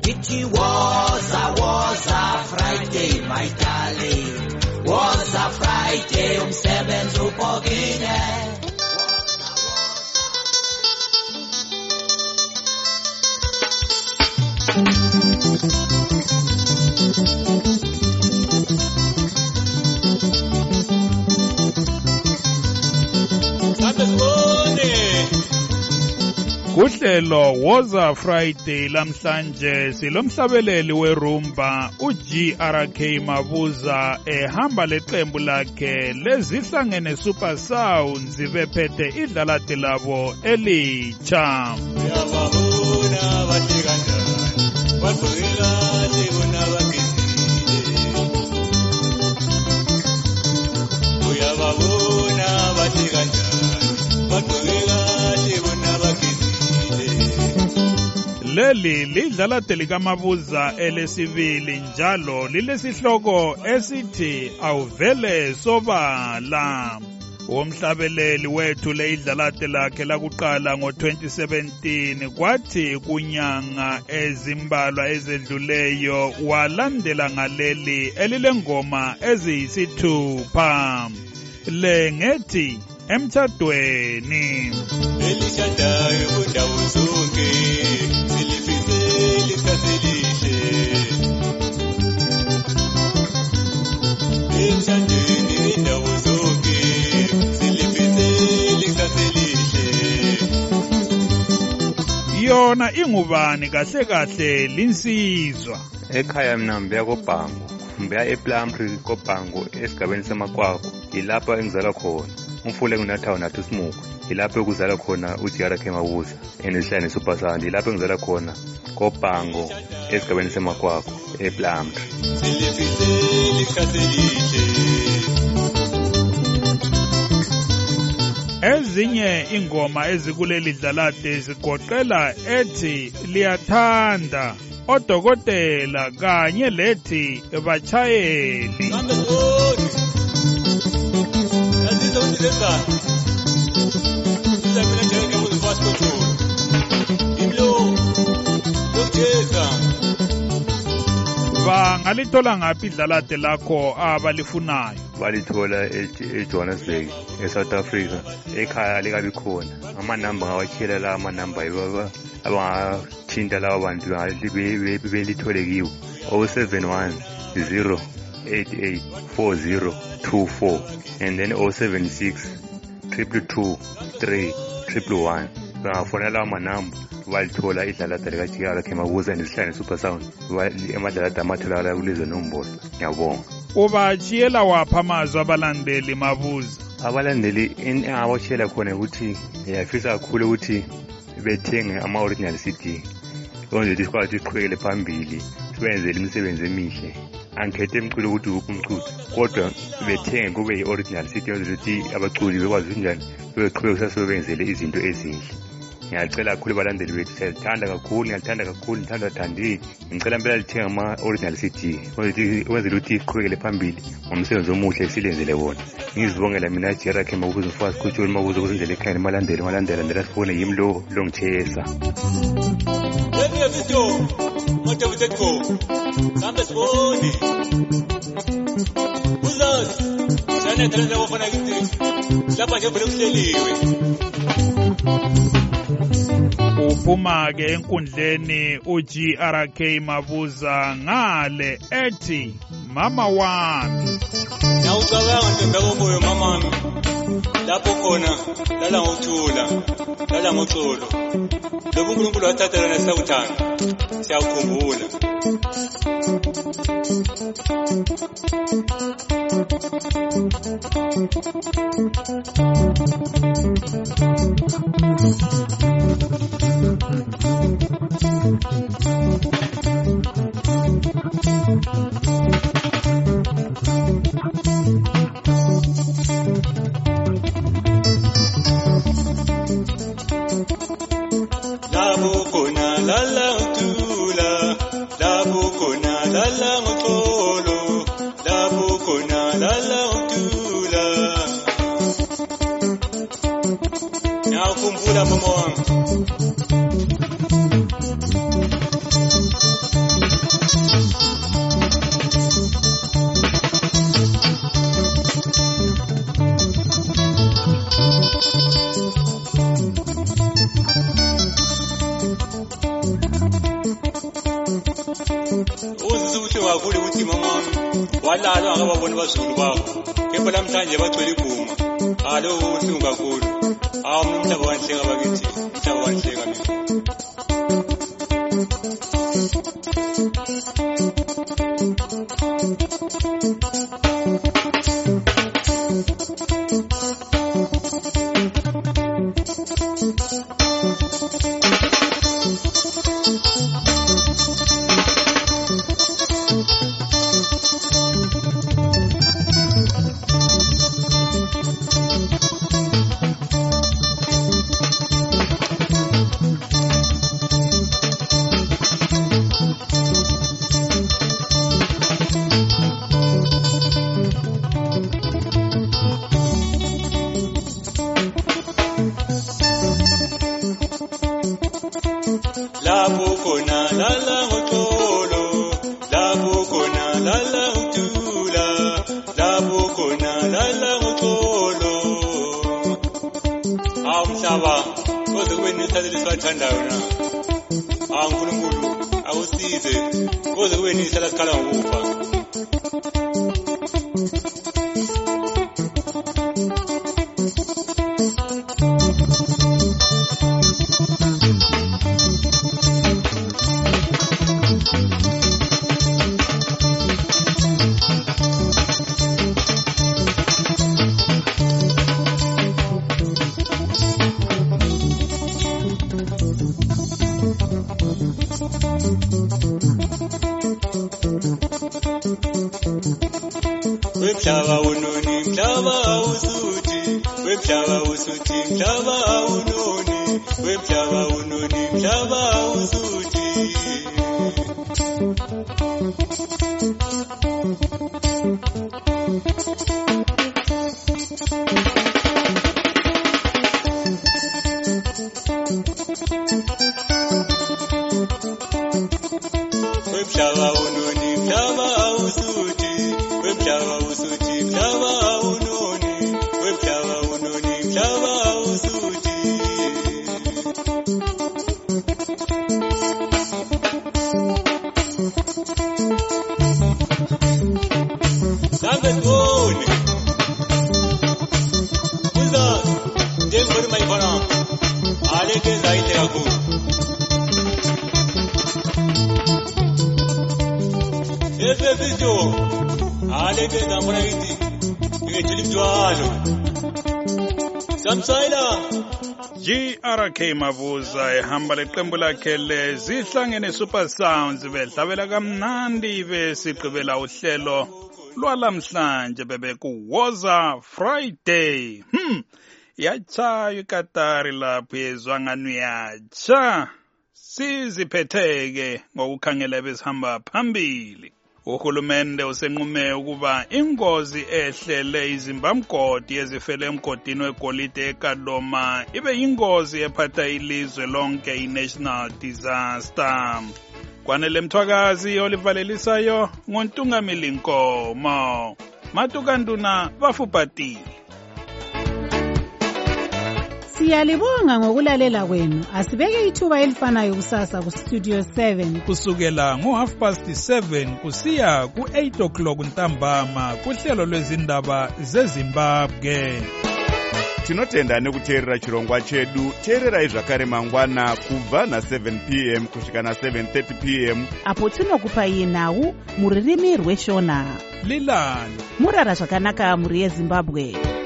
It was a Friday, my darling. Was a Friday, umsebenzi ubhokile. Kuhlelo woza Friday lamhlanje silomhlabeleli werumba uGRK Mabuza ehamba leqembu lakhe lezihlangene Super Sounds bephethe idlalati labo elitsha. Uyababona bahle kanjani bagqokela lebona bagezile. Uyababona bahle kanjani bagqokela lebona bagezile. Leli lidlalati likaMabuza elesibili njalo lilesihloko esithi awuvele sobala. Umhlabeleli wethu leidlalati lakhe lakuqala ngo-2017 kwathi kunyanga ezimbalwa ezedluleyo walandela ngaleli elilengoma eziyisithupha. Le ngethi emtshadweni. Elishadayo kundawo zonke silifise lisaselishe. Emtshadweni indawo zonke silifise lisaselishe. Yona ingubani kahle kahle linsizwa. Ekhaya mina ngibuya koBhango, ngibuya ePlumtree koBhango esigabeni samakwakho. Yilapho engizalwa khona. Umfule kunathawu nathi Smuku. Yilapho kuzalwa khona uGRK Mabuza enezihlane Super Sound. Yilapho engizalwa khona koBhango esigabeni samakwakho ePlumtree. Silifise lisaselishe. Ezinye ingoma ezikuleli dlalati zigoqela ethi liyathanda, odokotela kanye lethi bachayeli. Bangalithola ngaphi idlalati lakho abalifunayo? Balithola eJohannesburg, eSouth Africa. Ekhaya likabi khona. Amanamba ngawatshela la amanamba yibo abangathinta lawo bantu belithole kiwo. 071 088 4024 and then 076 222 3111. Bangafona lawo manamba balithola idlalati likaGRK Mabuza nezihlane Super Sound. Emadlalati amatholakala kulizwe nombozo. Ngiyabonga. Ubachiyela wapha amazwi abalandeli Mabuza? Abalandeli engawatshela khona ukuthi ngiyafisa kakhulu ukuthi bethenge ama-original CD. Konje ukuthi sikwazi siqhubekele phambili sibenzele imisebenzi emihle. Angikhethe emculo ukuthi uphi umculo, kodwa bethenge kube yi-original CD ukuthi abaculi bekwazi njani beqhubeka sasebenzele izinto ezinhle. Ngiyacela kakhulu abalandeli bethu, siyathanda kakhulu, ngiyathanda kakhulu, ngithandani. Ngicela impela lithenga ama-original CD ukwenzela ukuthi iqhubekele phambili ngomsebenzi omuhle silenzele wona. Ngizibongela mina GRK Mabuza mfakazi Khutshwe Mabuza kuzindlela ekhaya malandela ndela sifone yimi lo ngithesa. Yeni video moto wethu sambe sibone. Uzazi sana thala wafana kithi lapha nje vele kuhleliwe. Uphuma ke enkundleni uGRK Mabuza ngale ethi mama wami. Nawucabanga ntombi yakomoyo mamami. Lapho khona lala ngokuthula, lala ngoxolo. Lobu uNkulunkulu wathatha lana sawuthanda. Siyakukhumbula. uzizwe ukuthi kakhulu ukuthi mama walala ngababona bazulu bakho kepha namhlanje bagcwele ibhuma alo uhlungu kakhulu umhlaba wanhleka bakithi umhlaba wanhleka mina Lapho khona lala ngoxolo, lapho khona lala ngotula, lapho khona lala ngoxolo. Umhlaba koze kube nesithathu esiwathandayo na. uNkulunkulu awusize koze kube nesithathu esikhala ngokufa. Wemhlaba unoni, mhlaba usuthi, wemhlaba usuthi, mhlaba unoni, wemhlaba unoni, mhlaba usuthi. Wemhlaba unoni, mhlaba usuthi, wemhlaba usuthi, mhlaba unoni, wemhlaba unoni, mhlaba usuthi. Sambe toni uza njengori mayifana aleke zaite yako ese video aleke zamona iti ngejilitwalo samsaila GRK Mavuza ehamba leqembu lakhe lezihlangene Super Sounds bedlavela kamnandi besigqibela uhlelo lwalamhlanje bebekuwoza Friday. Yacha ikatari lapho yezwangano yacha siziphetheke ngokukhangela besihamba phambili. Uhulumende usenqume ukuba ingozi ehlele izimbamgodi ezifele emgodini wegolide eKadoma ibe ingozi ephatha ilizwe lonke i-national disaster. Kwanele Mthwakazi olivalelisayo ngoNtungamili Nkomo. Matukanduna bafuphatile. Siyalibonga ngokulalela kwenu. Asibeke ithuba elifanayo kusasa ku Studio 7 kusukela ngo7:30 kusiya ku8 o'clock ntambama kuhlelo lwezindaba zeZimbabwe. Tinotenda nekuteerera chirongwa chedu. Teererai zvakare mangwana kubva na7 p.m. kusvika na7:30 p.m. apo tinokupai nhau muririmi rweShona. Lilani murara zvakanaka muri yeZimbabwe.